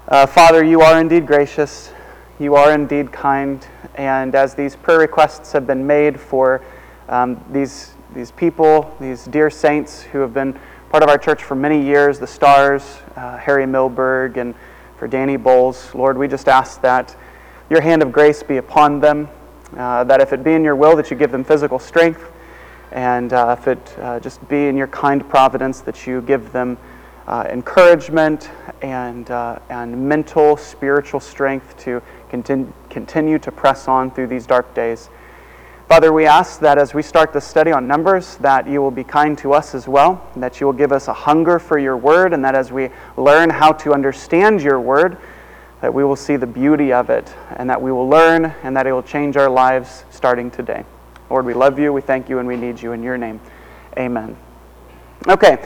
Father, you are indeed gracious, you are indeed kind, and as these prayer requests have been made for these people, these dear saints who have been part of our church for many years, the Stars, Harry Milberg, and for Danny Bowles, Lord, we just ask that your hand of grace be upon them, that if it be in your will that you give them physical strength, and if it just be in your kind providence that you give them encouragement and mental, spiritual strength to continue to press on through these dark days. Father, we ask that as we start this study on Numbers, that you will be kind to us as well, and that you will give us a hunger for your word, and that as we learn how to understand your word, that we will see the beauty of it, and that we will learn, and that it will change our lives starting today. Lord, we love you, we thank you, and we need you in your name. Amen. Okay,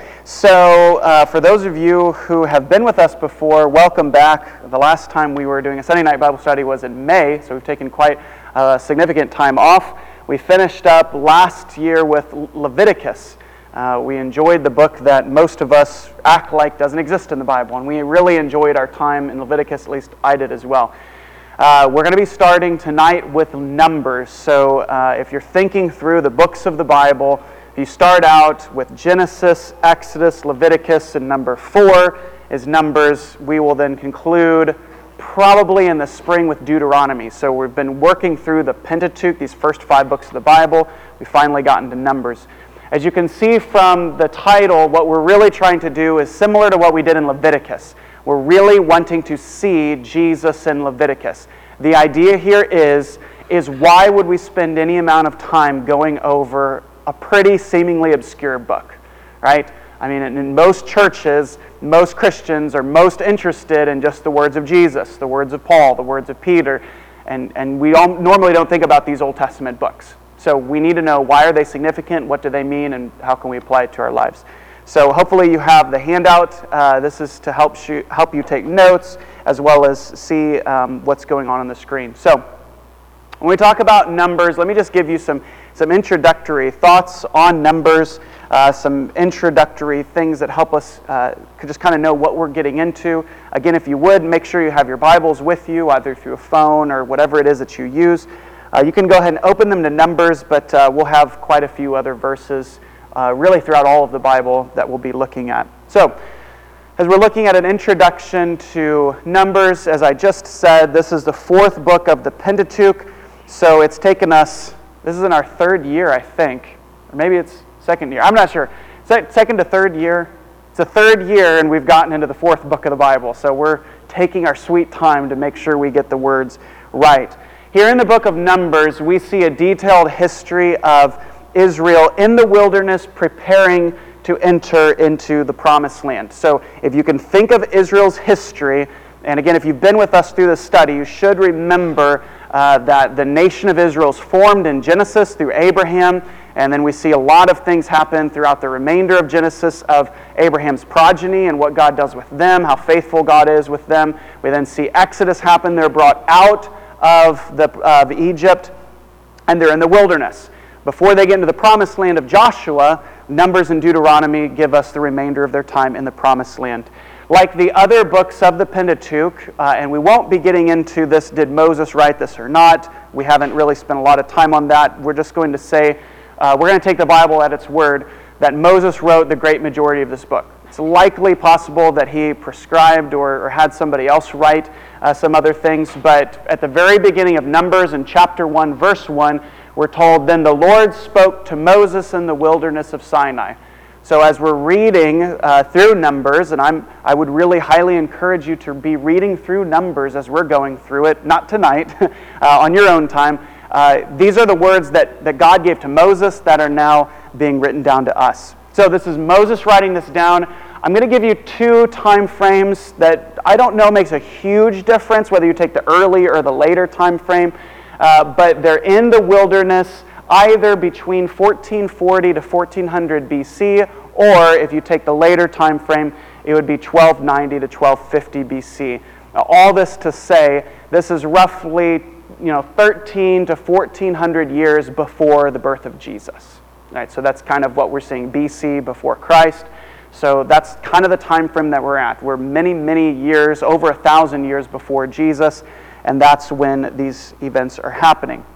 so for those of you who have been with us before, welcome back. The last time we were doing a Sunday night Bible study was in May, so we've taken quite a significant time off. We finished up last year with Leviticus. We enjoyed the book that most of us act like doesn't exist in the Bible, and we really enjoyed our time in Leviticus, at least I did as well. We're going to be starting tonight with Numbers, so if you're thinking through the books of the Bible, you start out with Genesis, Exodus, Leviticus, and number 4 is Numbers. We will then conclude probably in the spring with Deuteronomy. So we've been working through the Pentateuch, these first 5 books of the Bible. We finally got into Numbers. As you can see from the title, what we're really trying to do is similar to what we did in Leviticus. We're really wanting to see Jesus in Leviticus. The idea here is why would we spend any amount of time going over a pretty seemingly obscure book, right? I mean, in most churches, most Christians are most interested in just the words of Jesus, the words of Paul, the words of Peter, and we normally don't think about these Old Testament books. So we need to know, why are they significant, what do they mean, and how can we apply it to our lives? So hopefully you have the handout. This is to help you take notes as well as see what's going on the screen. So when we talk about Numbers, let me just give you some introductory thoughts on Numbers, some introductory things that help us just kind of know what we're getting into. Again, if you would, make sure you have your Bibles with you, either through a phone or whatever it is that you use. You can go ahead and open them to Numbers, but we'll have quite a few other verses really throughout all of the Bible that we'll be looking at. So, as we're looking at an introduction to Numbers, as I just said, this is the 4th book of the Pentateuch. So it's taken us, this is in our 3rd year, I think. Or maybe it's 2nd year. I'm not sure. 2nd to 3rd year. It's the 3rd year, and we've gotten into the 4th book of the Bible. So we're taking our sweet time to make sure we get the words right. Here in the book of Numbers, we see a detailed history of Israel in the wilderness preparing to enter into the Promised Land. So if you can think of Israel's history, and again, if you've been with us through this study, you should remember that the nation of Israel is formed in Genesis through Abraham, and then we see a lot of things happen throughout the remainder of Genesis of Abraham's progeny and what God does with them, how faithful God is with them. We then see Exodus happen. They're brought out of Egypt, and they're in the wilderness. Before they get into the Promised Land of Joshua, Numbers and Deuteronomy give us the remainder of their time in the Promised Land. Like the other books of the Pentateuch, and we won't be getting into this, did Moses write this or not? We haven't really spent a lot of time on that. We're just going to say, we're going to take the Bible at its word, that Moses wrote the great majority of this book. It's likely possible that he prescribed or had somebody else write some other things, but at the very beginning of Numbers in chapter 1, verse 1, we're told, "Then the Lord spoke to Moses in the wilderness of Sinai." So as we're reading through Numbers, and I would really highly encourage you to be reading through Numbers as we're going through it, not tonight, on your own time. These are the words that God gave to Moses that are now being written down to us. So this is Moses writing this down. I'm going to give you 2 time frames that I don't know makes a huge difference, whether you take the early or the later time frame, but they're in the wilderness either between 1440 to 1400 BC, or if you take the later time frame, it would be 1290 to 1250 BC. Now, all this to say, this is roughly 13 to 1400 years before the birth of Jesus. Right, so that's kind of what we're seeing, BC, before Christ. So that's kind of the time frame that we're at. We're many, many years, over 1,000 years before Jesus, and that's when these events are happening.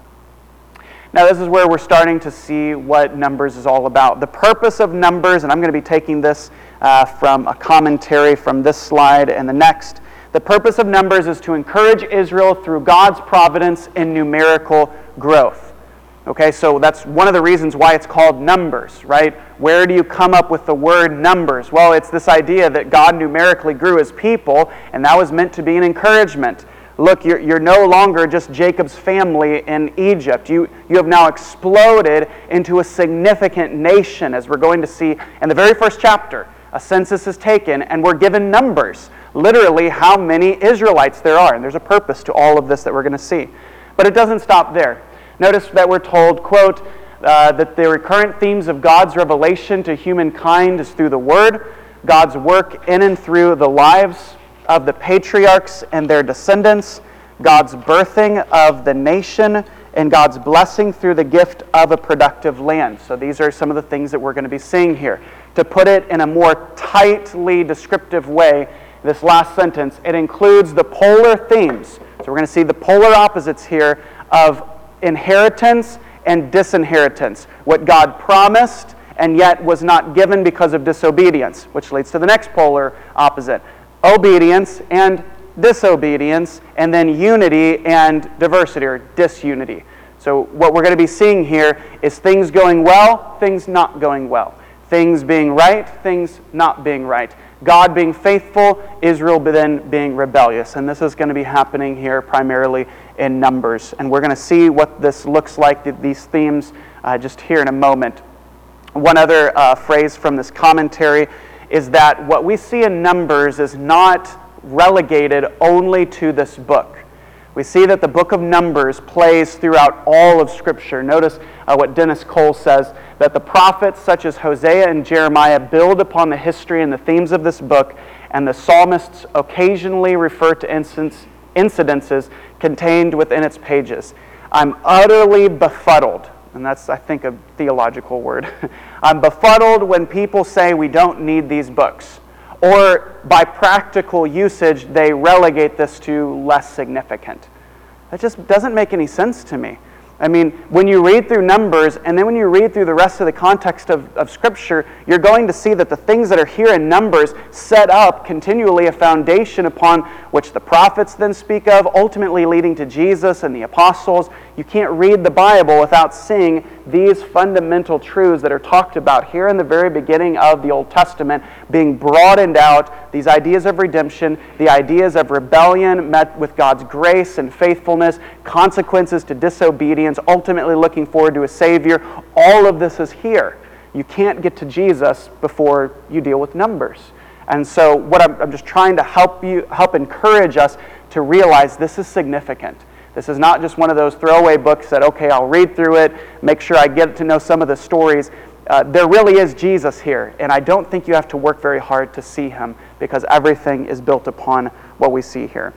Now this is where we're starting to see what Numbers is all about. The purpose of Numbers, and I'm going to be taking this from a commentary from this slide and the next. The purpose of Numbers is to encourage Israel through God's providence in numerical growth. Okay, so that's one of the reasons why it's called Numbers, right? Where do you come up with the word numbers? Well, it's this idea that God numerically grew his people, and that was meant to be an encouragement. Look, you're no longer just Jacob's family in Egypt. You have now exploded into a significant nation, as we're going to see in the very first chapter. A census is taken, and we're given numbers, literally how many Israelites there are. And there's a purpose to all of this that we're going to see. But it doesn't stop there. Notice that we're told, quote, that the recurrent themes of God's revelation to humankind is through the Word, God's work in and through the lives of the patriarchs and their descendants, God's birthing of the nation, and God's blessing through the gift of a productive land. So these are some of the things that we're going to be seeing here. To put it in a more tightly descriptive way, this last sentence, it includes the polar themes. So we're going to see the polar opposites here of inheritance and disinheritance. What God promised and yet was not given because of disobedience, which leads to the next polar opposite. Obedience and disobedience, and then unity and diversity, or disunity. So what we're going to be seeing here is things going well, things not going well. Things being right, things not being right. God being faithful, Israel then being rebellious. And this is going to be happening here primarily in Numbers. And we're going to see what this looks like, these themes, just here in a moment. One other phrase from this commentary is that what we see in Numbers is not relegated only to this book. We see that the book of Numbers plays throughout all of Scripture. Notice what Dennis Cole says, that the prophets such as Hosea and Jeremiah build upon the history and the themes of this book, and the psalmists occasionally refer to incidences contained within its pages. I'm utterly befuddled, and that's, I think, a theological word. I'm befuddled when people say we don't need these books, or by practical usage, they relegate this to less significant. That just doesn't make any sense to me. I mean, when you read through Numbers, and then when you read through the rest of the context of Scripture, you're going to see that the things that are here in Numbers set up continually a foundation upon which the prophets then speak of, ultimately leading to Jesus and the apostles. You can't read the Bible without seeing these fundamental truths that are talked about here in the very beginning of the Old Testament being broadened out, these ideas of redemption, the ideas of rebellion met with God's grace and faithfulness, consequences to disobedience, ultimately looking forward to a Savior. All of this is here. You can't get to Jesus before you deal with Numbers. And so what I'm just trying to help encourage us to realize this is significant. This is not just one of those throwaway books that, okay, I'll read through it, make sure I get to know some of the stories. There really is Jesus here, and I don't think you have to work very hard to see him, because everything is built upon what we see here.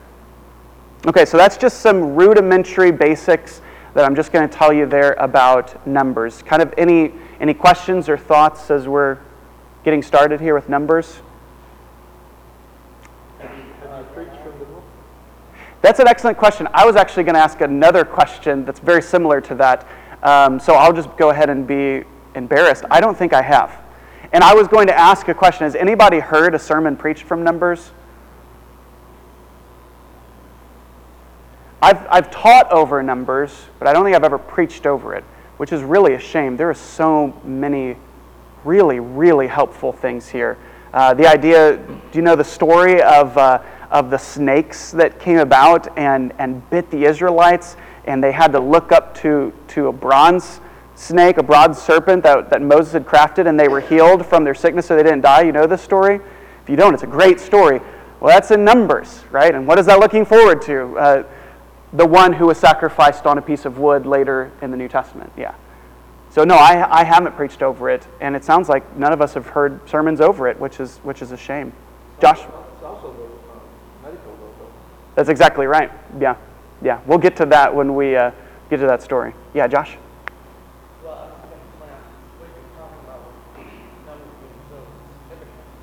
Okay, so that's just some rudimentary basics that I'm just going to tell you there about Numbers. Kind of any questions or thoughts as we're getting started here with Numbers? That's an excellent question. I was actually going to ask another question that's very similar to that. So I'll just go ahead and be embarrassed. I don't think I have. And I was going to ask a question. Has anybody heard a sermon preached from Numbers? I've taught over Numbers, but I don't think I've ever preached over it, which is really a shame. There are so many really, really helpful things here. The idea, do you know the story of the snakes that came about and bit the Israelites, and they had to look up to a bronze snake, a bronze serpent that Moses had crafted, and they were healed from their sickness so they didn't die? You know this story? If you don't, it's a great story. Well, that's in Numbers, right? And what is that looking forward to? The one who was sacrificed on a piece of wood later in the New Testament, yeah. So no, I haven't preached over it, and it sounds like none of us have heard sermons over it, which is a shame. Josh? It's also the medical though. That's exactly right. Yeah. We'll get to that when we get to that story. Yeah, Josh? Well, I was going to point out what you're talking about with numbers being so significant.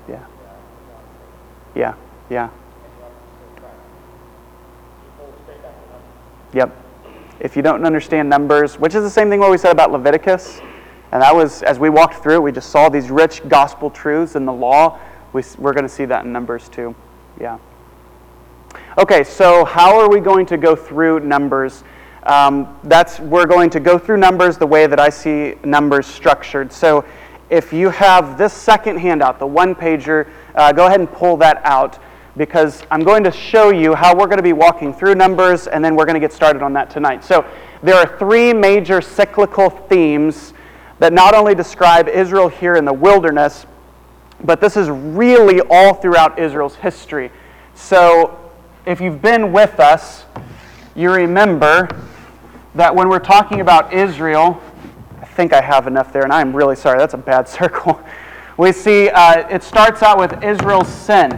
Yeah. Yeah. Yeah. Yep. If you don't understand Numbers, which is the same thing what we said about Leviticus, and that was, as we walked through it, we just saw these rich gospel truths in the law. We're going to see that in Numbers too. Yeah. Okay, so how are we going to go through Numbers? We're going to go through Numbers the way that I see Numbers structured. So if you have this second handout, the one-pager, go ahead and pull that out, because I'm going to show you how we're going to be walking through Numbers, and then we're going to get started on that tonight. So there are three major cyclical themes that not only describe Israel here in the wilderness, but this is really all throughout Israel's history. So if you've been with us, you remember that when we're talking about Israel, I think I have enough there, and I'm really sorry, that's a bad circle. We see it starts out with Israel's sin.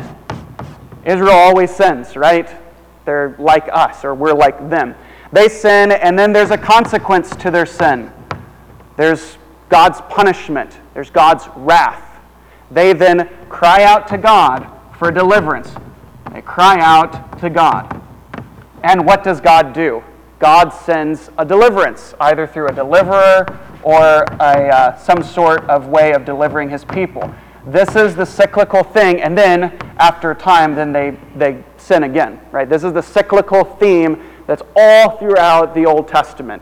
Israel always sins, right? They're like us, or we're like them. They sin, and then there's a consequence to their sin. There's God's punishment. There's God's wrath. They then cry out to God for deliverance. They cry out to God. And what does God do? God sends a deliverance, either through a deliverer or some sort of way of delivering his people. This is the cyclical thing, and then after a time, then they sin again, right? This is the cyclical theme that's all throughout the Old Testament.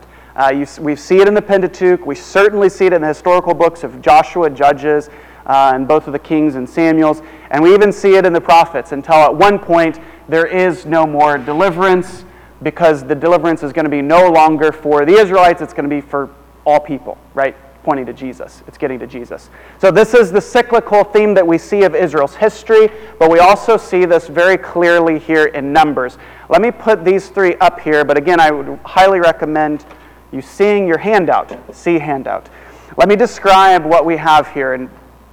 We see it in the Pentateuch. We certainly see it in the historical books of Joshua, Judges, and both of the Kings and Samuels. And we even see it in the prophets until at one point there is no more deliverance, because the deliverance is going to be no longer for the Israelites. It's going to be for all people, right? Pointing to Jesus. It's getting to Jesus. So this is the cyclical theme that we see of Israel's history, but we also see this very clearly here in Numbers. Let me put these three up here, but again, I would highly recommend you seeing your handout. See handout. Let me describe what we have here. And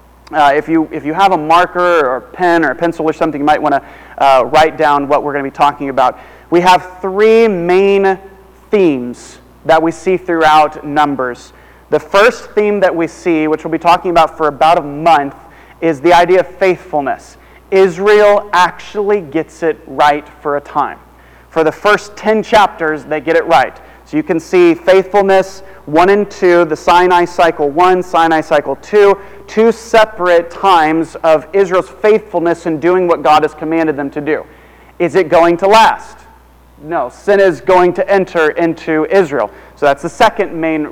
if you have a marker or a pen or a pencil or something, you might want to write down what we're going to be talking about. We have three main themes that we see throughout Numbers. The first theme that we see, which we'll be talking about for about a month, is the idea of faithfulness. Israel actually gets it right for a time. For the first 10 chapters, they get it right. So you can see faithfulness 1 and 2, the Sinai cycle 1, Sinai cycle 2, two separate times of Israel's faithfulness in doing what God has commanded them to do. Is it going to last? No, sin is going to enter into Israel. So that's the second main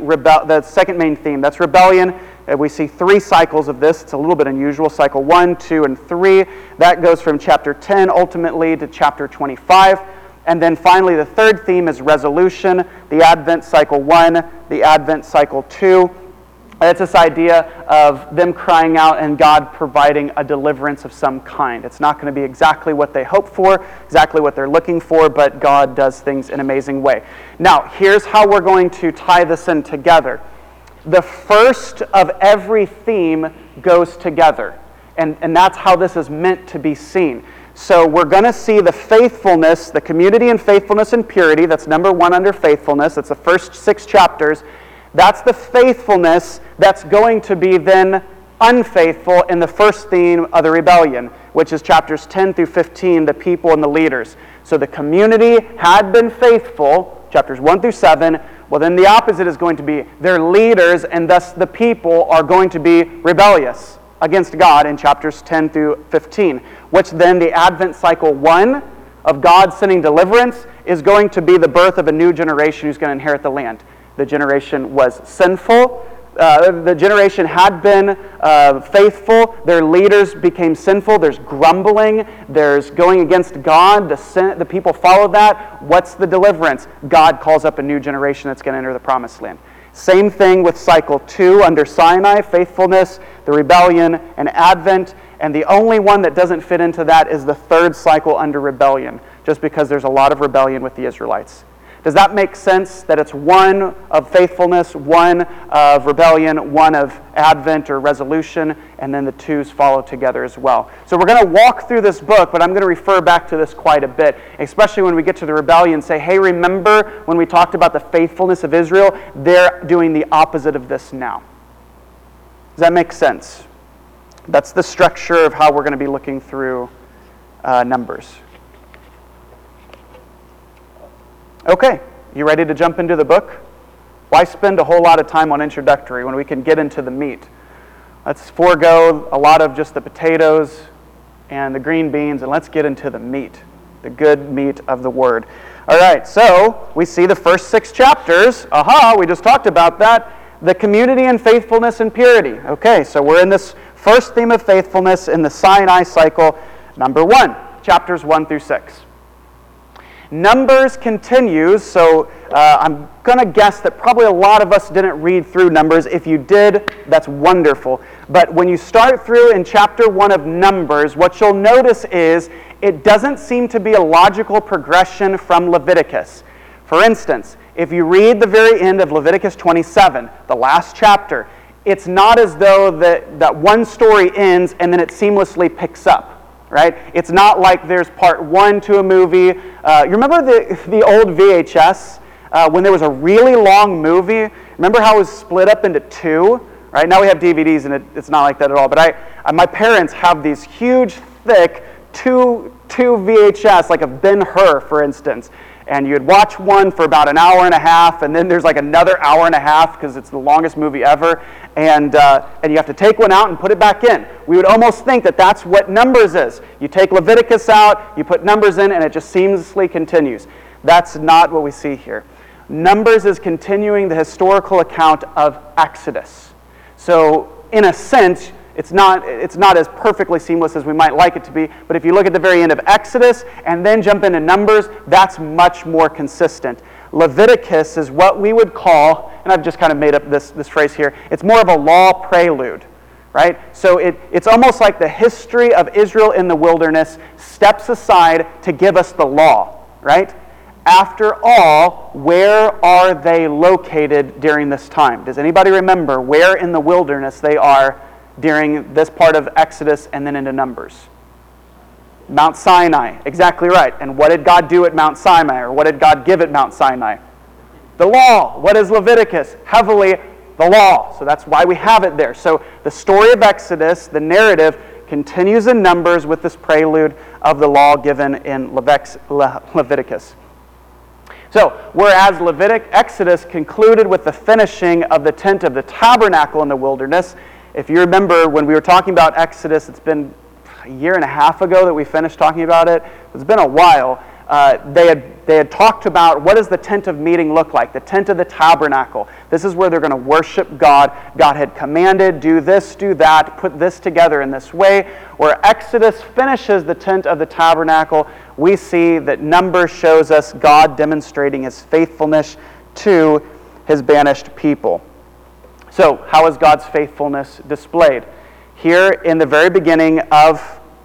theme. That's rebellion. We see three cycles of this. It's a little bit unusual. Cycle 1, 2, and 3. That goes from chapter 10 ultimately to chapter 25. And then finally the third theme is resolution. The Advent cycle 1, the Advent cycle 2. It's this idea of them crying out and God providing a deliverance of some kind. It's not going to be exactly what they hope for, exactly what they're looking for, but God does things in an amazing way. Now, here's how we're going to tie this in together. The first of every theme goes together, and that's how this is meant to be seen. So we're going to see the faithfulness, the community in faithfulness and purity. That's number 1 under faithfulness. That's the first 6 chapters. That's the faithfulness that's going to be then unfaithful in the first theme of the rebellion, which is chapters 10 through 15, the people and the leaders. So the community had been faithful, chapters 1 through 7. Well, then the opposite is going to be their leaders, and thus the people are going to be rebellious against God in chapters 10 through 15, which then the Advent cycle 1 of God sending deliverance is going to be the birth of a new generation who's going to inherit the land. The generation was sinful. The generation had been faithful. Their leaders became sinful. There's grumbling. There's going against God. The people follow that. What's the deliverance? God calls up a new generation that's going to enter the promised land. Same thing with cycle 2 under Sinai, faithfulness, the rebellion, and Advent. And the only one that doesn't fit into that is the third cycle under rebellion, just because there's a lot of rebellion with the Israelites. Does that make sense that it's 1 of faithfulness, 1 of rebellion, 1 of Advent or resolution, and then the 2s follow together as well? So we're going to walk through this book, but I'm going to refer back to this quite a bit, especially when we get to the rebellion. Say, hey, remember when we talked about the faithfulness of Israel? They're doing the opposite of this now. Does that make sense? That's the structure of how we're going to be looking through Numbers. Okay, you ready to jump into the book? Why spend a whole lot of time on introductory when we can get into the meat? Let's forego a lot of just the potatoes and the green beans, and let's get into the meat, the good meat of the Word. All right, so we see the first 6 chapters. We just talked about that. The community and faithfulness and purity. Okay, so we're in this first theme of faithfulness in the Sinai cycle, number 1, chapters 1 through 6. Numbers continues, so I'm going to guess that probably a lot of us didn't read through Numbers. If you did, that's wonderful. But when you start through in chapter 1 of Numbers, what you'll notice is it doesn't seem to be a logical progression from Leviticus. For instance, if you read the very end of Leviticus 27, the last chapter, it's not as though that one story ends and then it seamlessly picks up. Right? It's not like there's part 1 to a movie. You remember the old VHS when there was a really long movie? Remember how it was split up into 2? Right? Now we have DVDs and it's not like that at all. But my parents have these huge, thick 2 VHS, like a Ben-Hur, for instance. And you'd watch one for about an hour and a half, and then there's like another hour and a half because it's the longest movie ever, and you have to take one out and put it back in. We would almost think that that's what Numbers is. You take Leviticus out, you put Numbers in, and it just seamlessly continues. That's not what we see here. Numbers is continuing the historical account of Exodus. So, in a sense, it's not as perfectly seamless as we might like it to be, but if you look at the very end of Exodus and then jump into Numbers, that's much more consistent. Leviticus is what we would call, and I've just kind of made up this phrase here, it's more of a law prelude, right? So it's almost like the history of Israel in the wilderness steps aside to give us the law, right? After all, where are they located during this time? Does anybody remember where in the wilderness they are during this part of Exodus and then into Numbers? Mount Sinai, exactly right. And what did God do at Mount Sinai, or what did God give at Mount Sinai? The law. What is Leviticus? Heavily the law. So that's why we have it there. So the story of Exodus, the narrative, continues in Numbers with this prelude of the law given in Leviticus. So, whereas Exodus concluded with the finishing of the tent of the tabernacle in the wilderness, if you remember when we were talking about Exodus, it's been a year and a half ago that we finished talking about it. It's been a while. They had talked about what does the tent of meeting look like, the tent of the tabernacle. This is where they're going to worship God. God had commanded, do this, do that, put this together in this way. Where Exodus finishes the tent of the tabernacle, we see that Numbers shows us God demonstrating His faithfulness to His banished people. So, how is God's faithfulness displayed? Here in the very beginning of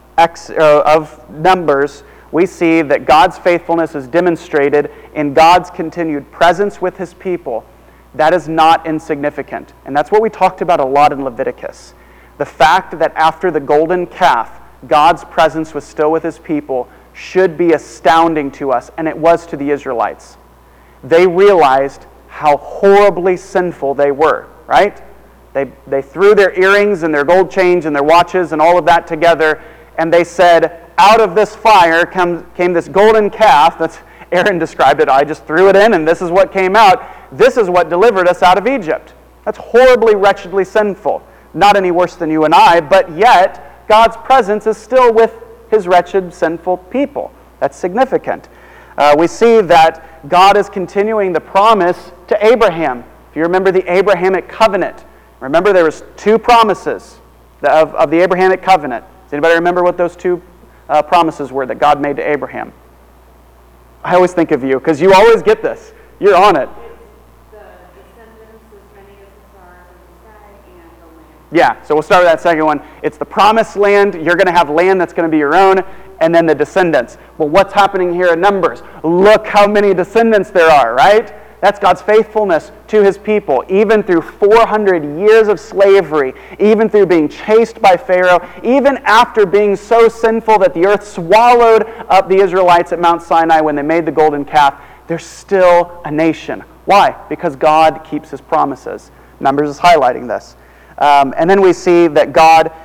Numbers, we see that God's faithfulness is demonstrated in God's continued presence with His people. That is not insignificant. And that's what we talked about a lot in Leviticus. The fact that after the golden calf, God's presence was still with His people should be astounding to us, and it was to the Israelites. They realized how horribly sinful they were. Right? They threw their earrings and their gold chains and their watches and all of that together, and they said, out of this fire came this golden calf. That's Aaron described it. I just threw it in, and this is what came out. This is what delivered us out of Egypt. That's horribly, wretchedly sinful. Not any worse than you and I, but yet God's presence is still with His wretched, sinful people. That's significant. We see that God is continuing the promise to Abraham. If you remember the Abrahamic covenant, remember there was 2 promises of the Abrahamic covenant. Does anybody remember what those 2 promises were that God made to Abraham? I always think of you, because you always get this. You're on it. It's the descendants as many as the stars of the sky and the land. Yeah, so we'll start with that second one. It's the promised land. You're going to have land that's going to be your own, and then the descendants. Well, what's happening here in Numbers? Look how many descendants there are, right? That's God's faithfulness to His people, even through 400 years of slavery, even through being chased by Pharaoh, even after being so sinful that the earth swallowed up the Israelites at Mount Sinai when they made the golden calf. They're still a nation. Why? Because God keeps His promises. Numbers is highlighting this. And then we see that God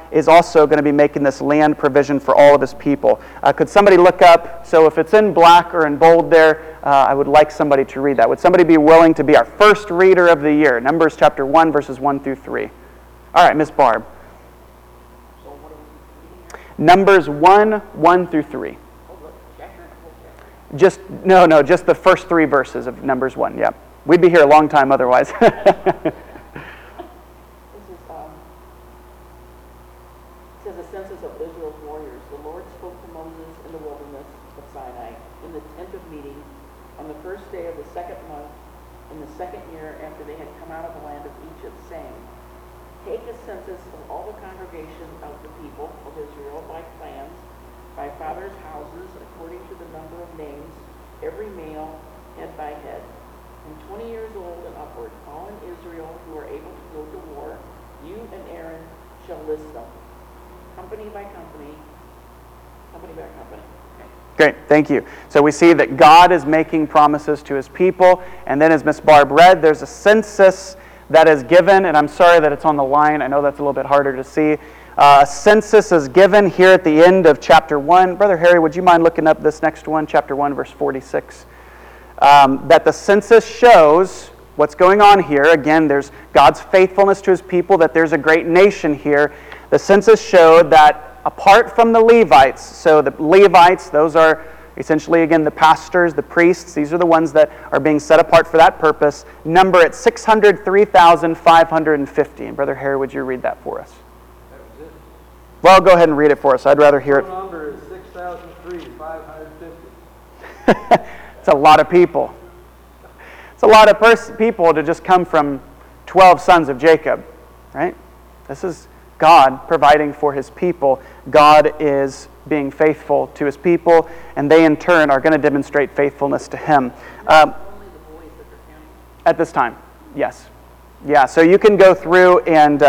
is also going to be making this land provision for all of his people. Could somebody look up, so if it's in black or in bold there, I would like somebody to read that. Would somebody be willing to be our first reader of the year? Numbers chapter 1, verses 1 through 3. All right, Miss Barb. So what are we reading here? Numbers 1 through 3. Oh, look, chapter. Just the first 3 verses of Numbers 1. Yeah, we'd be here a long time otherwise. This is a census of Israel's warriors. The Lord spoke to Moses in the wilderness of Sinai, in the tent of meeting, on the first day of the second month, in the second year after they had come out of the land of Egypt, saying, Take a census of all the congregation of the people of Israel by clans, by fathers' houses, according to the number of names, every male, head by head. From 20 years old and upward, all in Israel who are able to go to war, you and Aaron shall list them, company by company, company by company. Great, thank you. So we see that God is making promises to his people, and then as Miss Barb read, there's a census that is given, and I'm sorry that it's on the line. I know that's a little bit harder to see. A census is given here at the end of chapter 1. Brother Harry, would you mind looking up this next one, chapter 1, verse 46? That the census shows what's going on here. Again, there's God's faithfulness to his people, that there's a great nation here. The census showed that apart from the Levites, so the Levites, those are essentially, again, the pastors, the priests, these are the ones that are being set apart for that purpose, number at 603,550. And Brother Harry, would you read that for us? That was it. Well, go ahead and read it for us. I'd rather hear it. The number is 6,550. It's a lot of people. It's a lot of people to just come from 12 sons of Jacob, right? This is God providing for his people. God is being faithful to his people, and they in turn are going to demonstrate faithfulness to him. Only the boys that are counting. At this time, yes. Yeah, so you can go through and,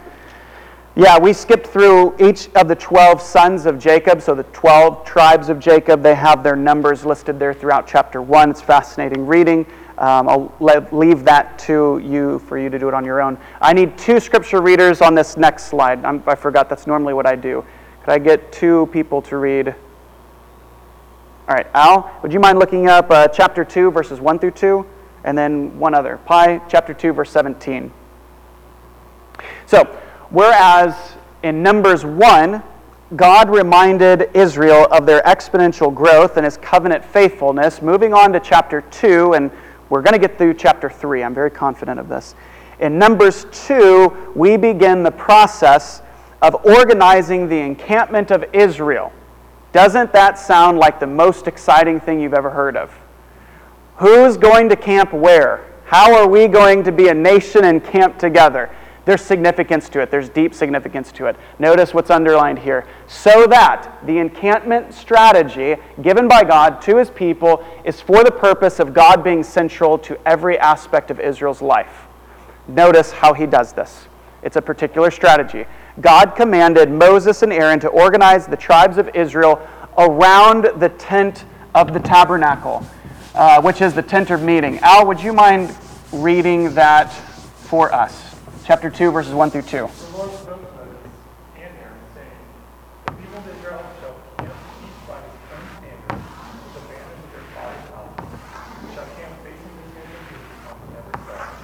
we skipped through each of the 12 sons of Jacob, so the 12 tribes of Jacob. They have their numbers listed there throughout chapter 1. It's fascinating reading. I'll leave that to you for you to do it on your own. I need 2 scripture readers on this next slide. I forgot that's normally what I do. Could I get 2 people to read? All right, Al, would you mind looking up chapter 2, verses 1 through 2? And then one other. Pi, chapter 2, verse 17. So, whereas in Numbers 1, God reminded Israel of their exponential growth and his covenant faithfulness, moving on to chapter 2, and we're going to get through chapter 3. I'm very confident of this. In Numbers 2, we begin the process of organizing the encampment of Israel. Doesn't that sound like the most exciting thing you've ever heard of? Who's going to camp where? How are we going to be a nation and camp together? There's significance to it. There's deep significance to it. Notice what's underlined here. So that the encampment strategy given by God to his people is for the purpose of God being central to every aspect of Israel's life. Notice how he does this. It's a particular strategy. God commanded Moses and Aaron to organize the tribes of Israel around the tent of the tabernacle, which is the tent of meeting. Al, would you mind reading that for us? Chapter 2, verses 1 through 2. The Lord spoke to Moses and Aaron, saying, The people of Israel shall camp each by his own standard, with the banners of their father's house, and shall camp facing the tent of meeting on every side.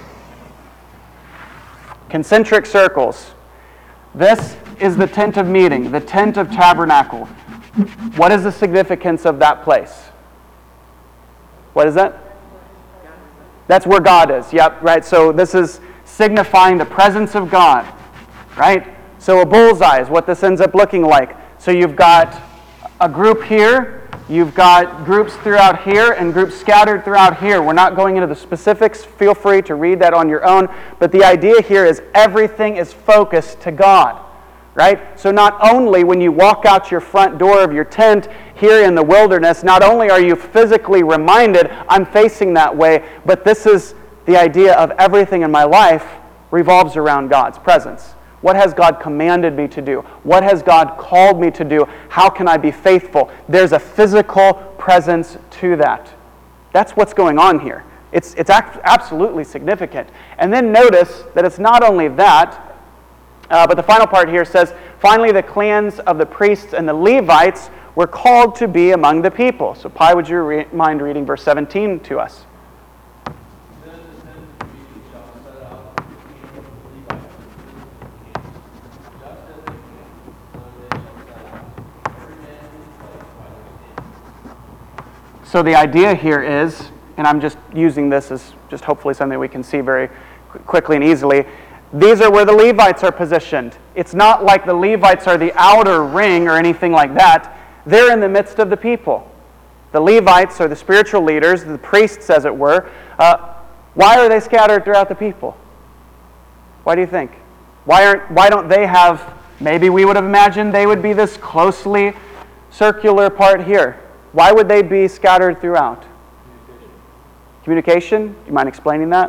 Concentric circles. This is the tent of meeting, the tent of tabernacle. What is the significance of that place? What is that? That's where God is. Yep, right. So this is signifying the presence of God, right? So a bullseye is what this ends up looking like. So you've got a group here, you've got groups throughout here, and groups scattered throughout here. We're not going into the specifics. Feel free to read that on your own. But the idea here is everything is focused to God, right? So not only when you walk out your front door of your tent here in the wilderness, not only are you physically reminded, I'm facing that way, but this is the idea of everything in my life revolves around God's presence. What has God commanded me to do? What has God called me to do? How can I be faithful? There's a physical presence to that. That's what's going on here. It's absolutely significant. And then notice that it's not only that, But the final part here says, finally the clans of the priests and the Levites were called to be among the people. So Pi, would you mind reading verse 17 to us? Then the tent of meeting shall set out between the Levites and just as they came, so they shall set out, every man in his place by their standing. So the idea here is, and I'm just using this as just hopefully something we can see very quickly and easily, these are where the Levites are positioned. It's not like the Levites are the outer ring or anything like that. They're in the midst of the people. The Levites are the spiritual leaders, the priests as it were. Why are they scattered throughout the people? Why do you think? Why don't they have, maybe we would have imagined they would be this closely circular part here. Why would they be scattered throughout? Communication? Do you mind explaining that?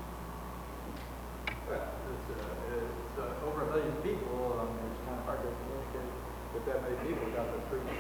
Well, it's over 1 million people. It's kind of hard to communicate with that many people without the priests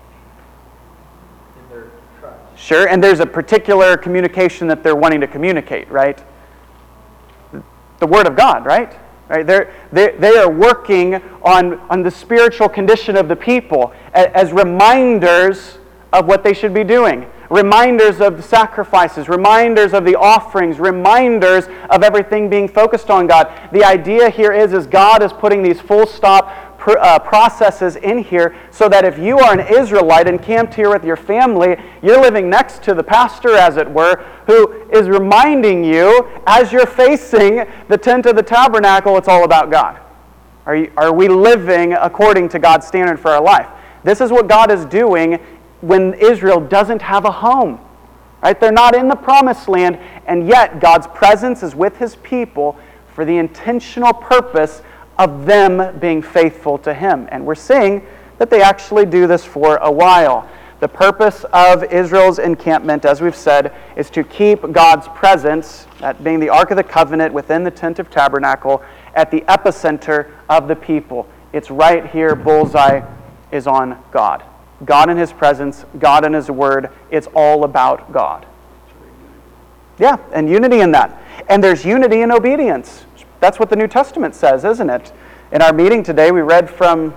in their tribes. Sure, and there's a particular communication that they're wanting to communicate, right? The Word of God, right? Right? They are working on the spiritual condition of the people as reminders of what they should be doing. Reminders of the sacrifices, reminders of the offerings, reminders of everything being focused on God. The idea here is God is putting these full stop processes in here so that if you are an Israelite encamped here with your family, you're living next to the pastor, as it were, who is reminding you as you're facing the tent of the tabernacle, it's all about God. Are we living according to God's standard for our life? This is what God is doing when Israel doesn't have a home. Right? They're not in the promised land, and yet God's presence is with His people for the intentional purpose of them being faithful to Him. And we're seeing that they actually do this for a while. The purpose of Israel's encampment, as we've said, is to keep God's presence, that being the Ark of the Covenant within the tent of tabernacle, at the epicenter of the people. It's right here, bullseye is on God. God in His presence, God in His Word, it's all about God. Yeah, and unity in that. And there's unity in obedience. That's what the New Testament says, isn't it? In our meeting today, we read from,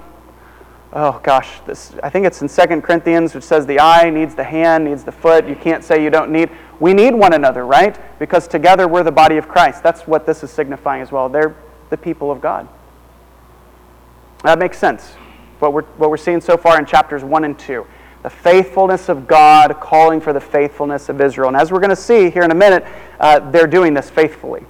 I think it's in 2 Corinthians, which says the eye needs the hand, needs the foot. You can't say you don't need. We need one another, right? Because together we're the body of Christ. That's what this is signifying as well. They're the people of God. That makes sense. What we're seeing so far in chapters 1 and 2. The faithfulness of God calling for the faithfulness of Israel. And as we're going to see here in a minute, they're doing this faithfully.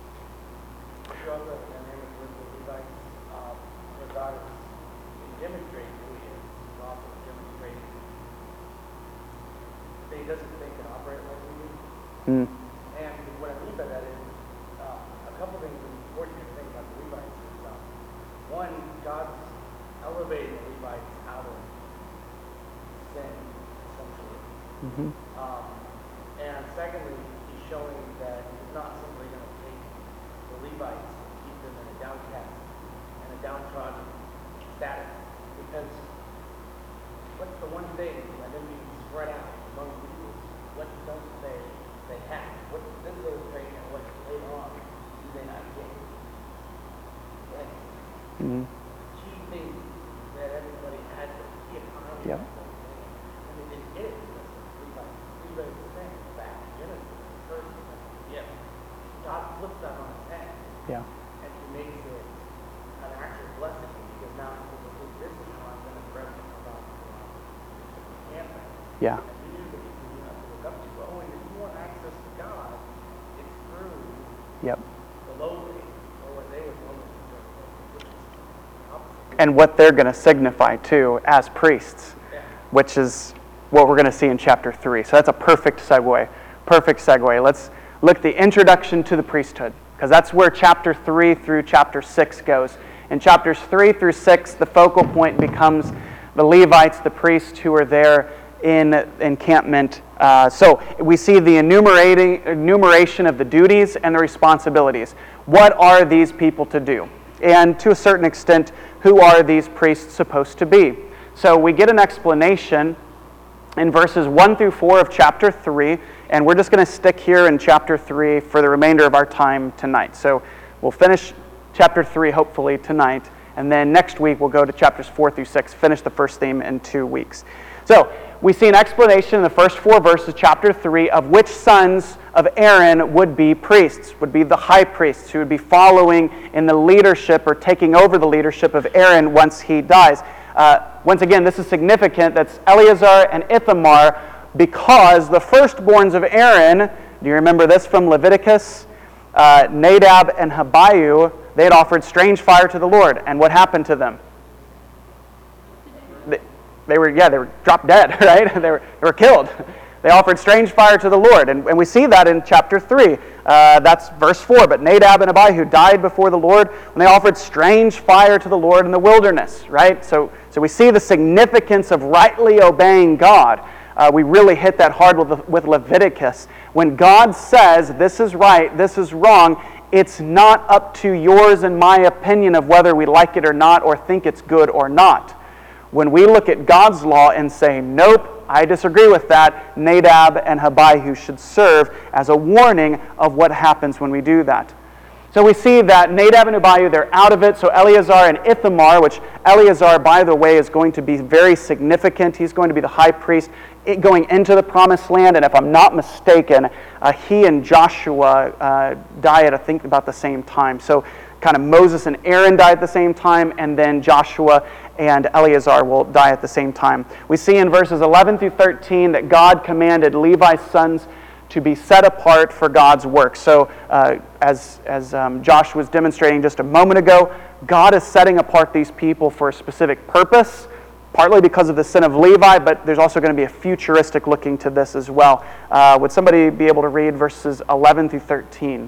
And what I mean by that is a couple things, important things about the Levites is one, God's elevating the Levites out of sin, essentially. Mm-hmm. And secondly, He's showing that He's not simply going to take the Levites and keep them in a downcast and a downtrodden status, because what's the one thing when them being spread out among people? What don't they have? What does they bring and what later on do they not get? Right? Mm-hmm. Key thing that everybody had to be economy. Yep. And they didn't get it because Levi's the same. Back in Genesis, the first gift. God flips that on its head. Yeah. And He makes it an actual blessing because now this is how I'm going to reverence about the campus. Yeah. Yep. And what they're going to signify too as priests, which is what we're going to see in chapter 3. So that's a perfect segue. Perfect segue. Let's look at the introduction to the priesthood, because that's where chapter 3 through chapter 6 goes. In chapters 3 through 6, the focal point becomes the Levites, the priests who are there in encampment. So we see the enumeration of the duties and the responsibilities. What are these people to do? And to a certain extent, who are these priests supposed to be? So we get an explanation in verses 1 through 4 of chapter 3, and we're just going to stick here in chapter 3 for the remainder of our time tonight. So we'll finish chapter 3 hopefully tonight, and then next week we'll go to chapters 4 through 6, finish the first theme in 2 weeks. So we see an explanation in the first 4 verses of chapter 3 of which sons of Aaron would be priests, would be the high priests who would be following in the leadership or taking over the leadership of Aaron once he dies. Once again, this is significant. That's Eleazar and Ithamar, because the firstborns of Aaron, do you remember this from Leviticus? Nadab and Abihu, they had offered strange fire to the Lord. And what happened to them? They were dropped dead, right? They were killed. They offered strange fire to the Lord. And we see that in chapter 3. That's verse 4. But Nadab and Abihu died before the Lord when they offered strange fire to the Lord in the wilderness, right? So we see the significance of rightly obeying God. We really hit that hard with Leviticus. When God says this is right, this is wrong, it's not up to yours and my opinion of whether we like it or not or think it's good or not. When we look at God's law and say, nope, I disagree with that, Nadab and Abihu should serve as a warning of what happens when we do that. So we see that Nadab and Abihu, they're out of it. So Eleazar and Ithamar, which Eleazar, by the way, is going to be very significant. He's going to be the high priest going into the promised land. And if I'm not mistaken, he and Joshua die at, I think, about the same time. So kind of Moses and Aaron die at the same time, and then Joshua and Eleazar will die at the same time. We see in verses 11 through 13 that God commanded Levi's sons to be set apart for God's work. So as Josh was demonstrating just a moment ago, God is setting apart these people for a specific purpose, partly because of the sin of Levi, but there's also going to be a futuristic looking to this as well. Would somebody be able to read verses 11 through 13?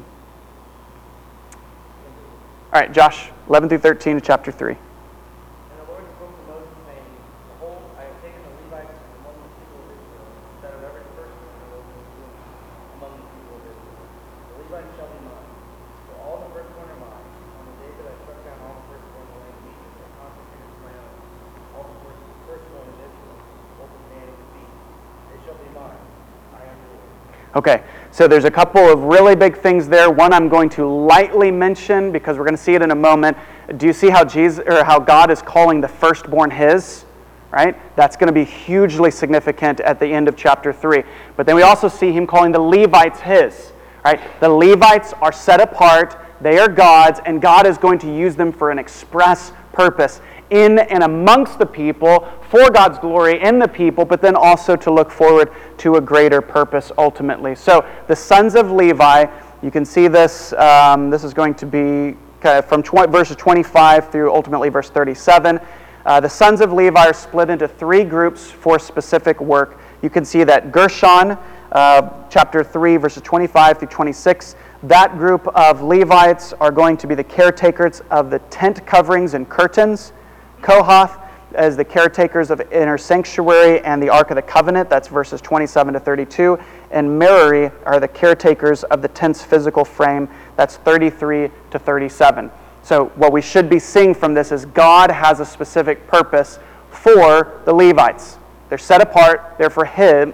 All right, Josh, 11 through 13 of chapter 3. And the Lord spoke to Moses, saying, Behold, I have taken the Levites from among the people of Israel, instead of every firstborn of those among the people of Israel. The Levites shall be mine. For all the firstborn are mine. On the day that I struck down all the firstborn in the land of Egypt, I consecrated to my own. All the firstborn of Israel, both of man and beast, they shall be mine. I am the Lord. Okay, so there's a couple of really big things there. One I'm going to lightly mention because we're going to see it in a moment. Do you see how how God is calling the firstborn His? Right? That's going to be hugely significant at the end of chapter 3. But then we also see Him calling the Levites His. Right? The Levites are set apart. They are God's, and God is going to use them for an express purpose in and amongst the people, for God's glory in the people, but then also to look forward to a greater purpose ultimately. So the sons of Levi, you can see this, this is going to be from verses 25 through ultimately verse 37. The sons of Levi are split into 3 groups for specific work. You can see that Gershon, chapter 3, verses 25 through 26, that group of Levites are going to be the caretakers of the tent coverings and curtains. Kohath as the caretakers of inner sanctuary and the Ark of the Covenant, that's verses 27 to 32. And Merari are the caretakers of the tent's physical frame, that's 33 to 37. So what we should be seeing from this is God has a specific purpose for the Levites. They're set apart, they're for Him,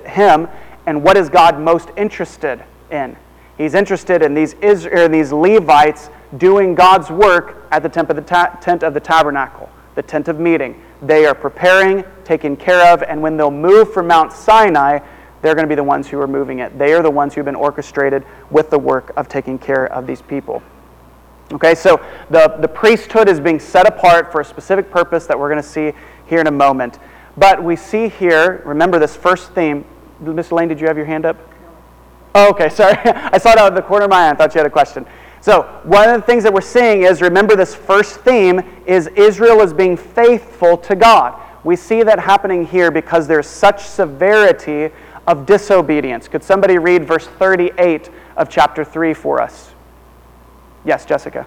and what is God most interested in? He's interested in these Levites doing God's work at the tent of the tabernacle, the tent of meeting. They are preparing, taken care of, and when they'll move from Mount Sinai, they're going to be the ones who are moving it. They are the ones who've been orchestrated with the work of taking care of these people. Okay, so the priesthood is being set apart for a specific purpose that we're going to see here in a moment. But we see here, remember this first theme. Miss Elaine, did you have your hand up? Oh, okay, sorry. I saw it out of the corner of my eye. I thought you had a question. So one of the things that we're seeing is, remember this first theme is Israel is being faithful to God. We see that happening here because there's such severity of disobedience. Could somebody read verse 38 of chapter 3 for us? Yes, Jessica.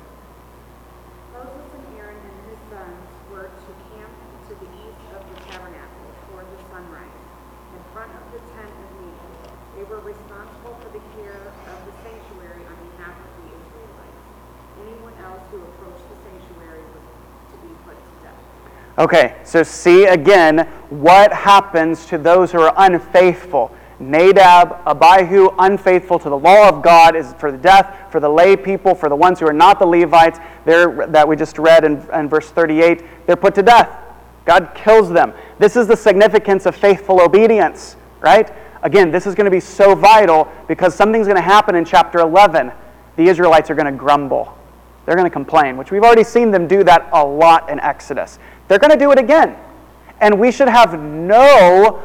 Moses and Aaron and his sons were to camp to the east of the tabernacle toward the sunrise, in front of the tent of meeting. They were responsible for the care of the sanctuary on behalf of the Israelites. Anyone else who approached the sanctuary was to be put to death. Okay, so see again what happens to those who are unfaithful. Nadab, Abihu, unfaithful to the law of God, is for the death. For the lay people, for the ones who are not the Levites, that we just read in verse 38, they're put to death. God kills them. This is the significance of faithful obedience, right? Again, this is going to be so vital because something's going to happen in chapter 11. The Israelites are going to grumble. They're going to complain, which we've already seen them do that a lot in Exodus. They're going to do it again. And we should have no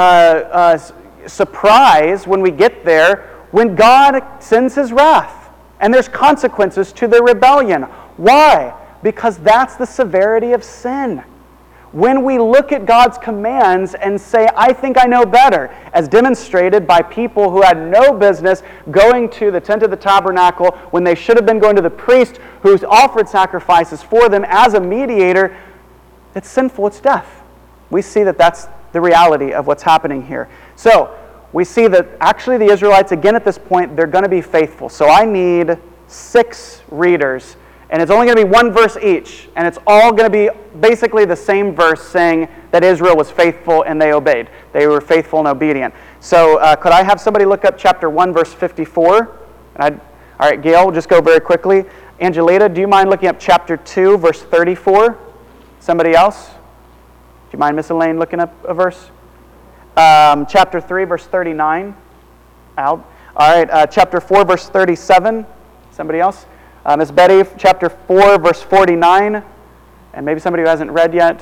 surprise when we get there when God sends His wrath. And there's consequences to the rebellion. Why? Because that's the severity of sin. When we look at God's commands and say, I think I know better, as demonstrated by people who had no business going to the tent of the tabernacle when they should have been going to the priest who's offered sacrifices for them as a mediator, it's sinful, it's death. We see that that's the reality of what's happening here. So, we see that actually the Israelites, again at this point, they're going to be faithful. So I need 6 readers. And it's only going to be 1 verse each. And it's all going to be basically the same verse saying that Israel was faithful and they obeyed. They were faithful and obedient. So could I have somebody look up chapter 1 verse 54? All right, Gail, we'll just go very quickly. Angelita, do you mind looking up chapter 2 verse 34? Somebody else? Do you mind, Miss Elaine, looking up a verse? Chapter 3 verse 39. Al. All right, chapter 4 verse 37. Somebody else? Miss Betty, chapter 4, verse 49. And maybe somebody who hasn't read yet.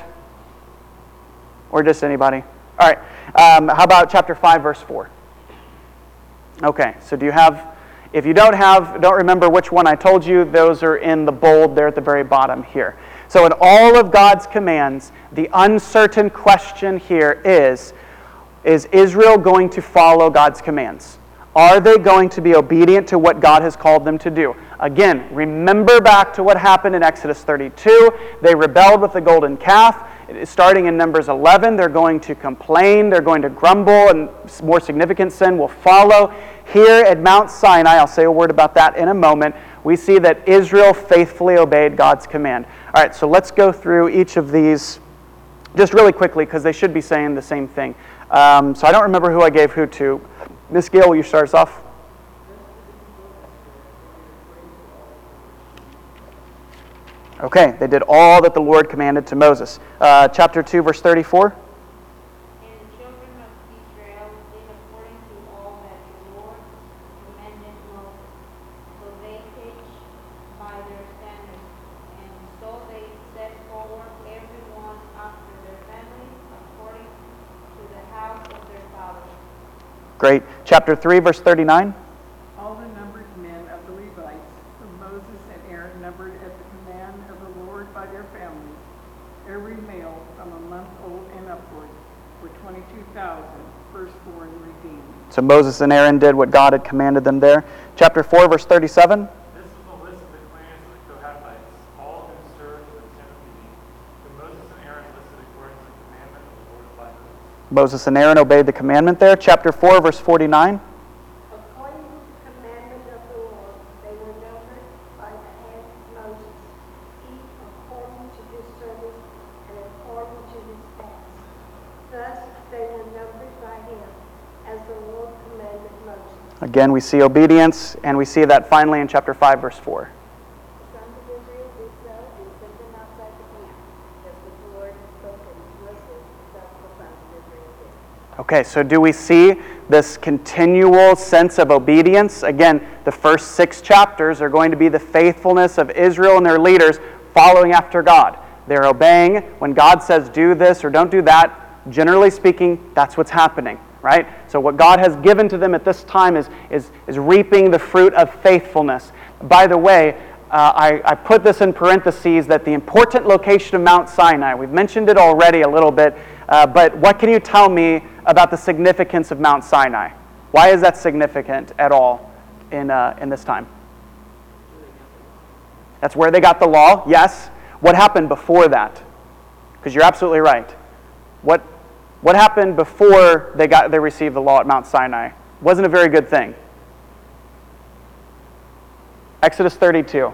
Or just anybody. All right. How about chapter 5, verse 4? Okay, so do you have... If you don't remember which one I told you, those are in the bold there at the very bottom here. So in all of God's commands, the uncertain question here is Israel going to follow God's commands? Are they going to be obedient to what God has called them to do? Again, remember back to what happened in Exodus 32. They rebelled with the golden calf. Starting in Numbers 11, they're going to complain, they're going to grumble, and more significant sin will follow. Here at Mount Sinai, I'll say a word about that in a moment, we see that Israel faithfully obeyed God's command. All right, so let's go through each of these just really quickly because they should be saying the same thing. So I don't remember who I gave who to. Miss Gail, will you start us off? Okay, they did all that the Lord commanded to Moses. Chapter 2, verse 34. And the children of Israel did according to all that the Lord commanded Moses. So they teach by their standards, and so they set forward every one after their families, according to the house of their fathers. Great. Chapter 3, verse 39. All the numbered men of the Levites, whom Moses and Aaron numbered at the command of the Lord by their families, every male from a month old and upward, were 22,000, firstborn redeemed. So Moses and Aaron did what God had commanded them there. Chapter 4, verse 37. This is the list of the clans of the Kohathites, all who served in the tent of meeting, whom Moses and Aaron listed according to the commandment of the Lord by Moses. Moses and Aaron obeyed the commandment there. Chapter 4, verse 49. According to the commandment of the Lord, they were numbered by the hand of Moses, each according to his service and according to his task. Thus they were numbered by him, as the Lord commanded Moses. Again, we see obedience, and we see that finally in chapter 5, verse 4. The sons of Israel did so and sent them outside the camp, as the Lord had spoken to Moses, thus the sons of Israel did. Okay, so do we see this continual sense of obedience? Again, the first 6 chapters are going to be the faithfulness of Israel and their leaders following after God. They're obeying. When God says do this or don't do that, generally speaking, that's what's happening, right? So what God has given to them at this time is reaping the fruit of faithfulness. By the way, I put this in parentheses that the important location of Mount Sinai, we've mentioned it already a little bit, but what can you tell me about the significance of Mount Sinai? Why is that significant at all in this time? That's where they got the law, yes. What happened before that? Because you're absolutely right. What happened before they received the law at Mount Sinai? Wasn't a very good thing. Exodus 32.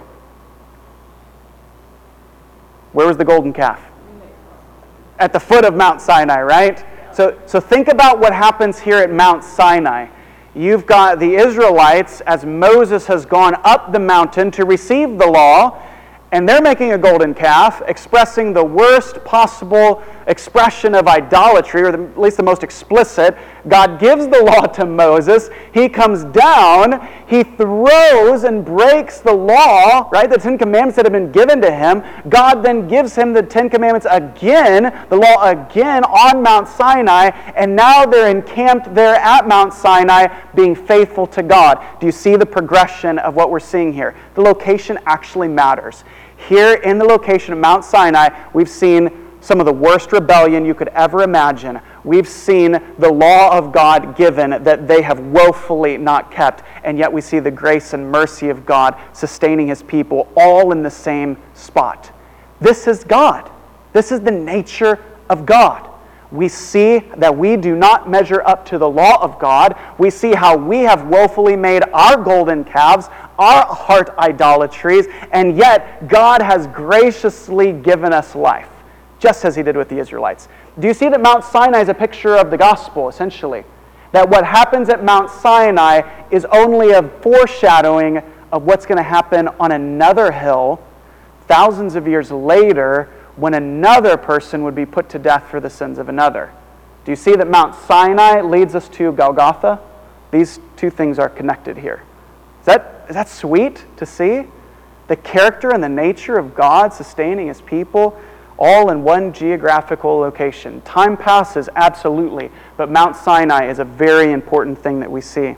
Where was the golden calf? At the foot of Mount Sinai, right? So think about what happens here at Mount Sinai. You've got the Israelites, as Moses has gone up the mountain to receive the law, and they're making a golden calf, expressing the worst possible expression of idolatry, or at least the most explicit. God gives the law to Moses. He comes down. He throws and breaks the law, right? The 10 Commandments that have been given to him. God then gives him the 10 Commandments again, the law again on Mount Sinai, and now they're encamped there at Mount Sinai being faithful to God. Do you see the progression of what we're seeing here? The location actually matters. Here in the location of Mount Sinai, we've seen some of the worst rebellion you could ever imagine. We've seen the law of God given that they have woefully not kept, and yet we see the grace and mercy of God sustaining his people all in the same spot. This is God. This is the nature of God. We see that we do not measure up to the law of God. We see how we have woefully made our golden calves, our heart idolatries, and yet God has graciously given us life, just as he did with the Israelites. Do you see that Mount Sinai is a picture of the gospel, essentially? That what happens at Mount Sinai is only a foreshadowing of what's going to happen on another hill thousands of years later, when another person would be put to death for the sins of another. Do you see that Mount Sinai leads us to Golgotha? These two things are connected here. Is that sweet to see? The character and the nature of God sustaining his people all in one geographical location. Time passes, absolutely, but Mount Sinai is a very important thing that we see.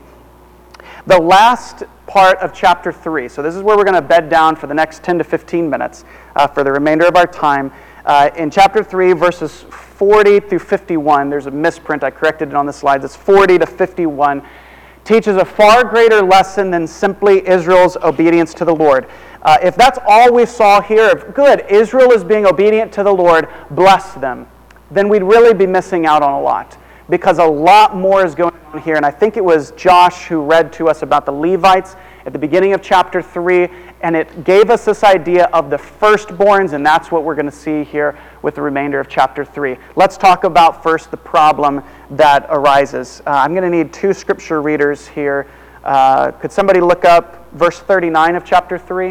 The last part of chapter 3, so this is where we're going to bed down for the next 10 to 15 minutes for the remainder of our time. In chapter 3, verses 40 through 51, there's a misprint, I corrected it on the slides, it's 40 to 51, teaches a far greater lesson than simply Israel's obedience to the Lord. If that's all we saw here, if good, Israel is being obedient to the Lord, bless them, then we'd really be missing out on a lot. Because a lot more is going on here. And I think it was Josh who read to us about the Levites at the beginning of chapter 3. And it gave us this idea of the firstborns. And that's what we're going to see here with the remainder of chapter 3. Let's talk about first the problem that arises. I'm going to need two scripture readers here. Could somebody look up verse 39 of chapter 3?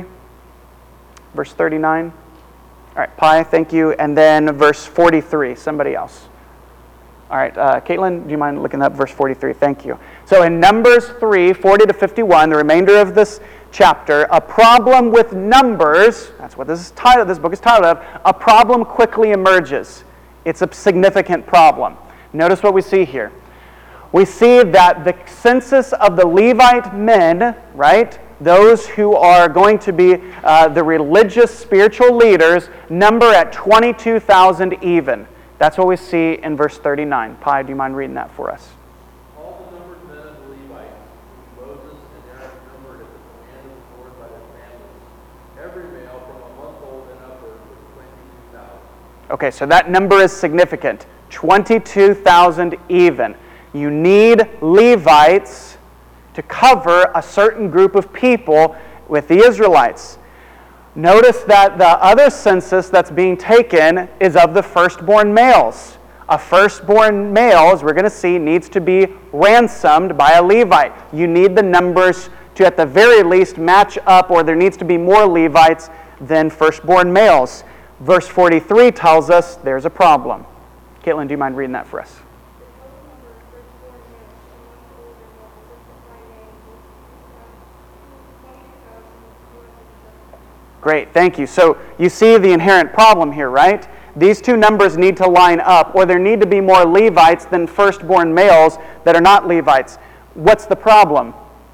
Verse 39. All right, Pi, thank you. And then verse 43. Somebody else. All right, Caitlin, do you mind looking up verse 43? Thank you. So in Numbers 3, 40 to 51, the remainder of this chapter, a problem with numbers, that's what this book is titled of, a problem quickly emerges. It's a significant problem. Notice what we see here. We see that the census of the Levite men, right, those who are going to be the religious spiritual leaders, number at 22,000 even. That's what we see in verse 39. Pi, do you mind reading that for us? All the numbered men of the Levites, whom Moses and Aaron numbered at the command of the Lord by their families, every male from a month old and upward was 22,000. Okay, so that number is significant. 22,000 even. You need Levites to cover a certain group of people with the Israelites. Notice that the other census that's being taken is of the firstborn males. A firstborn male, as we're going to see, needs to be ransomed by a Levite. You need the numbers to, at the very least, match up, or there needs to be more Levites than firstborn males. Verse 43 tells us there's a problem. Caitlin, do you mind reading that for us? Great, thank you. So you see the inherent problem here, right? These two numbers need to line up, or there need to be more Levites than firstborn males that are not Levites. What's the problem?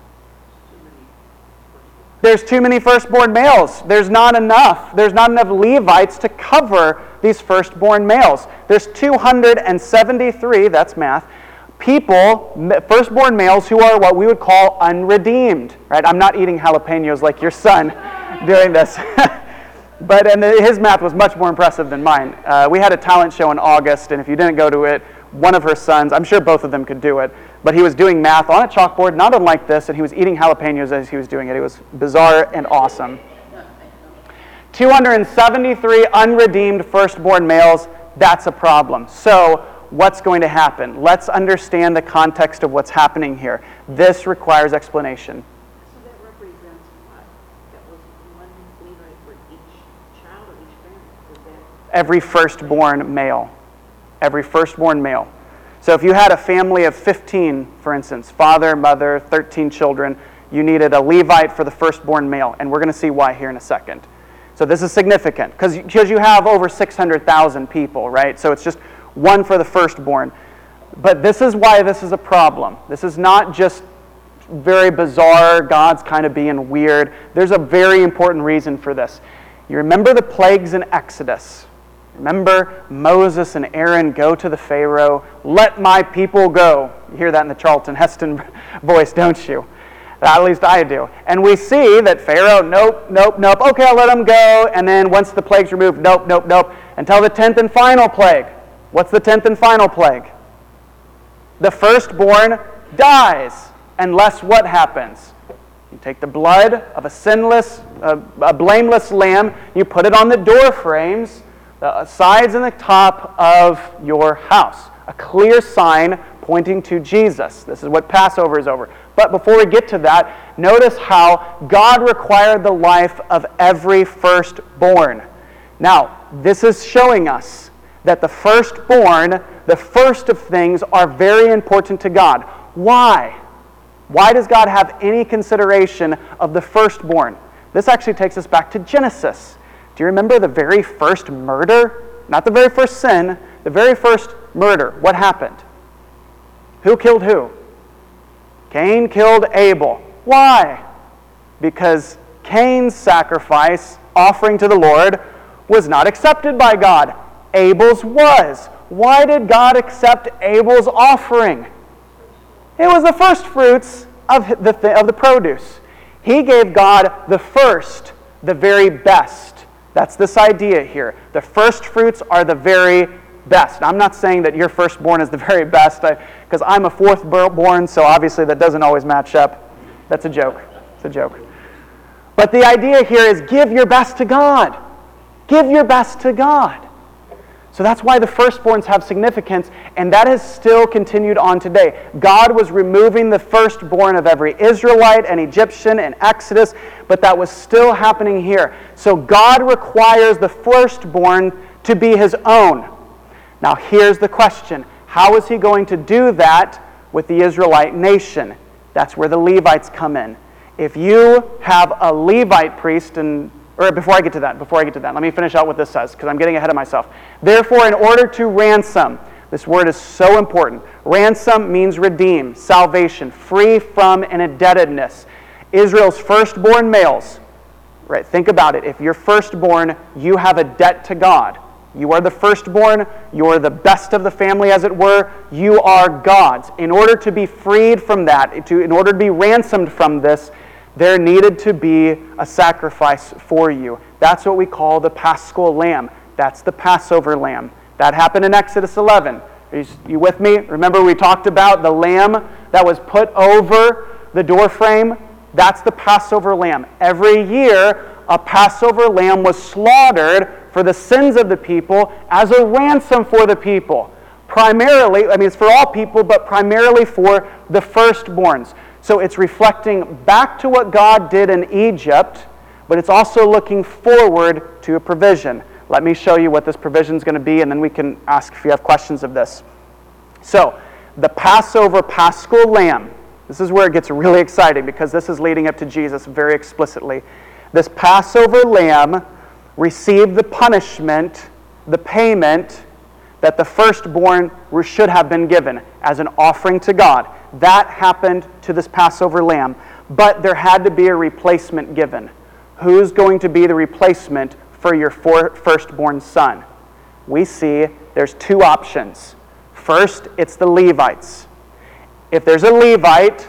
There's too many firstborn males. There's not enough. There's not enough Levites to cover these firstborn males. There's 273, that's math, people, firstborn males, who are what we would call unredeemed, right? I'm not eating jalapenos like your son doing this. But his math was much more impressive than mine. We had a talent show in August, and if you didn't go to it, one of her sons, I'm sure both of them could do it, but he was doing math on a chalkboard, not unlike this, and he was eating jalapenos as he was doing it. It was bizarre and awesome. 273 unredeemed firstborn males, that's a problem. So what's going to happen. Let's understand the context of what's happening here. This requires explanation. So that represents what? That was one Levite for each child or each family? Is that Every firstborn male. Every firstborn male. So if you had a family of 15, for instance, father, mother, 13 children, you needed a Levite for the firstborn male. And we're going to see why here in a second. So this is significant because you have over 600,000 people, right? So it's just one for the firstborn. But this is why this is a problem. This is not just very bizarre, God's kind of being weird. There's a very important reason for this. You remember the plagues in Exodus. Remember Moses and Aaron go to the Pharaoh, let my people go. You hear that in the Charlton Heston voice, don't you? At least I do. And we see that Pharaoh, nope, okay, I'll let them go. And then once the plague's removed, nope, until the 10th and final plague. What's the 10th and final plague? The firstborn dies, unless what happens? You take the blood of a sinless, a blameless lamb, you put it on the door frames, the sides and the top of your house. A clear sign pointing to Jesus. This is what Passover is over. But before we get to that, notice how God required the life of every firstborn. Now, this is showing us that the firstborn, the first of things, are very important to God. Why? Why does God have any consideration of the firstborn? This actually takes us back to Genesis. Do you remember the very first murder? Not the very first sin, the very first murder. What happened? Who killed who? Cain killed Abel. Why? Because Cain's sacrifice, offering to the Lord, was not accepted by God. Abel's was. Why did God accept Abel's offering? It was the first fruits of the produce. He gave God the first, the very best. That's this idea here. The first fruits are the very best. Now, I'm not saying that your firstborn is the very best, because I'm a fourth-born, so obviously that doesn't always match up. That's a joke. It's a joke. But the idea here is give your best to God. Give your best to God. So that's why the firstborns have significance, and that has still continued on today. God was removing the firstborn of every Israelite and Egyptian in Exodus, but that was still happening here. So God requires the firstborn to be His own. Now here's the question. How is He going to do that with the Israelite nation? That's where the Levites come in. If you have a Levite priest, before I get to that, let me finish out what this says, because I'm getting ahead of myself. Therefore, in order to ransom, this word is so important. Ransom means redeem, salvation, free from an indebtedness. Israel's firstborn males, right? Think about it. If you're firstborn, you have a debt to God. You are the firstborn. You are the best of the family, as it were. You are God's. In order to be freed from that, in order to be ransomed from this, there needed to be a sacrifice for you. That's what we call the Paschal Lamb. That's the Passover lamb. That happened in Exodus 11. Are you with me? Remember we talked about the lamb that was put over the doorframe? That's the Passover lamb. Every year, a Passover lamb was slaughtered for the sins of the people as a ransom for the people. Primarily, it's for all people, but primarily for the firstborns. So it's reflecting back to what God did in Egypt, but it's also looking forward to a provision. Let me show you what this provision is going to be, and then we can ask if you have questions of this. So, the Passover Paschal Lamb. This is where it gets really exciting, because this is leading up to Jesus very explicitly. This Passover Lamb received the punishment, the payment, that the firstborn should have been given as an offering to God. That happened to this Passover lamb. But there had to be a replacement given. Who's going to be the replacement for your firstborn son? We see there's two options. First, it's the Levites. If there's a Levite,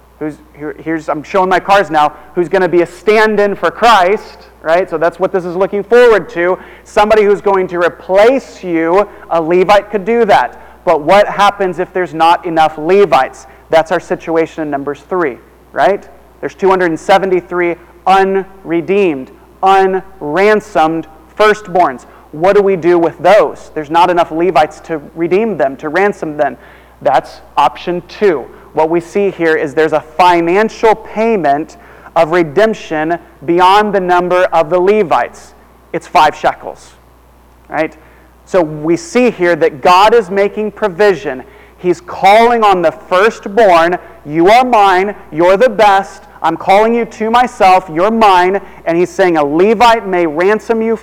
I'm showing my cards now, who's going to be a stand-in for Christ, right? So that's what this is looking forward to. Somebody who's going to replace you, a Levite could do that. But what happens if there's not enough Levites? That's our situation in Numbers 3, right? There's 273 unredeemed, unransomed firstborns. what do we do with those? There's not enough Levites to redeem them, to ransom them. That's option 2. What we see here is there's a financial payment of redemption beyond the number of the Levites. It's 5 shekels, right? So we see here that God is making provision. He's calling on the firstborn. You are mine. You're the best. I'm calling you to myself. You're mine. And he's saying a Levite may ransom your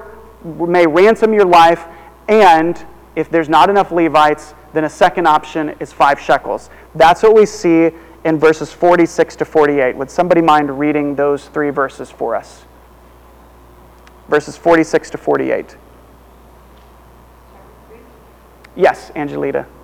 life. And if there's not enough Levites, then a second option is 5 shekels. That's what we see in verses 46 to 48. Would somebody mind reading those 3 verses for us? Verses 46 to 48. Yes, Angelita.